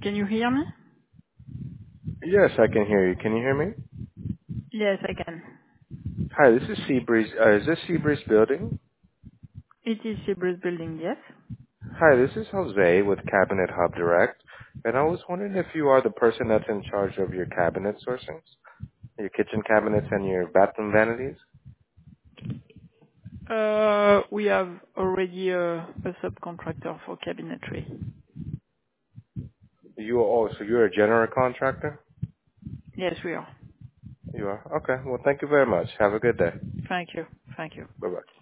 Can you hear me? Yes, I can hear you. Can you hear me? Yes, I can. Hi, this is Seabreeze. Is this Seabreeze Building? It is Cyprus building, yes? Hi, this is Jose with Cabinet Hub Direct, and I was wondering if you are the person that's in charge of your cabinet sourcings, your kitchen cabinets and your bathroom vanities. We have already a subcontractor for cabinetry. So you're a general contractor? Yes, we are. You are? Okay. Well, thank you very much. Have a good day. Thank you. Thank you. Bye-bye.